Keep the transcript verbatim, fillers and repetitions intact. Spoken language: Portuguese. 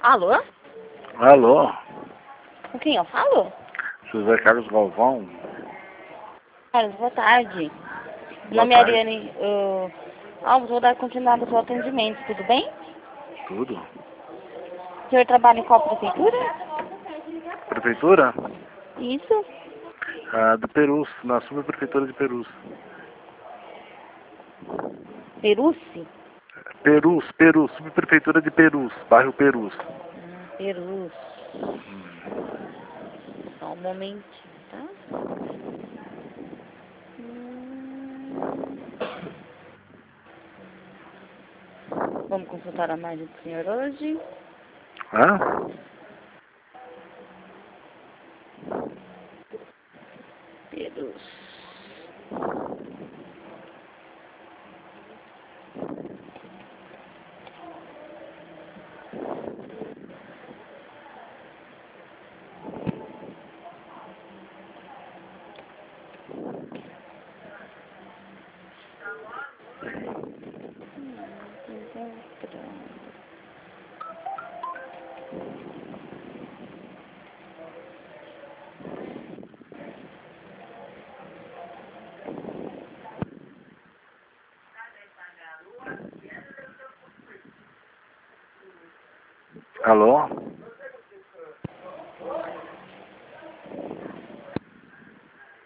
Alô? Alô? Com quem eu falo? José Carlos Galvão? Carlos, boa tarde. Meu Boa nome é tarde. Ariane. Eu... Ah, vou dar continuidade ao seu atendimento, tudo bem? Tudo? O senhor trabalha em qual prefeitura? Prefeitura? Isso. Ah, do Perus, na subprefeitura de Perus. Peruce? Perus, Perus, subprefeitura de Perus, bairro Perus. Hum, Perus. Só um momentinho, tá? Hum. Vamos consultar a imagem do senhor hoje. Hã? Perus. Alô?